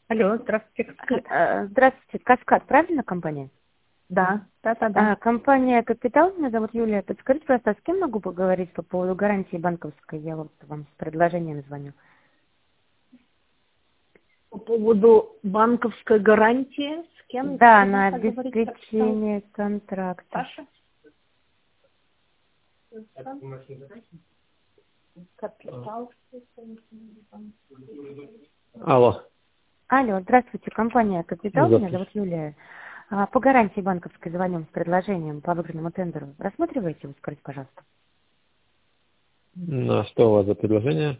Алло, здравствуйте. Здравствуйте, Каскад, правильно компания? Да. Компания «Капитал», меня зовут Юлия. Подскажите, просто, с кем могу поговорить по поводу гарантии банковской? Я вот вам с предложением звоню. По поводу банковской гарантии, с кем Да, вы на говорите, обеспечение контракта. Паша? Капитал. Алло. Алло, здравствуйте, компания «Капитал», меня зовут Здравствуйте. Юлия. По гарантии банковской звоним с предложением по выигранному тендеру. Рассматриваете его, скажите, пожалуйста? На что у вас за предложение?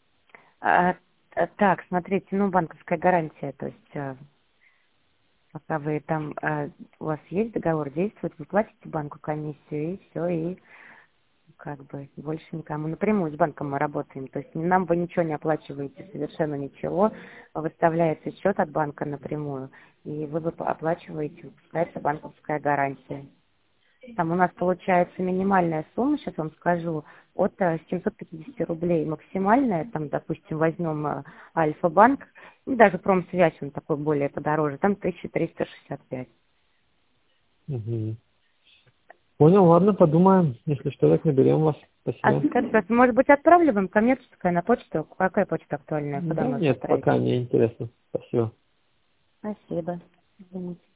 Так, смотрите, банковская гарантия, то есть пока вы там, у вас есть договор, действует, вы платите банку комиссию, и все, и как бы больше никому. Напрямую с банком мы работаем, то есть нам вы ничего не оплачиваете, совершенно ничего, выставляется счет от банка напрямую, и вы оплачиваете, выпускается банковская гарантия. Там у нас получается минимальная сумма, сейчас вам скажу, от 750 рублей. Максимальная, там, допустим, возьмем Альфа-банк, и даже Промсвязь, он такой более подороже, там 1365. Угу. Понял, ладно, подумаем. Если что, так наберем вас. А Спасибо. скажите, может быть, отправлю вам коммерческая на почту? Какая почта актуальная? Куда Да нужно нет, отправить? пока не интересно. Спасибо. Спасибо. Извините.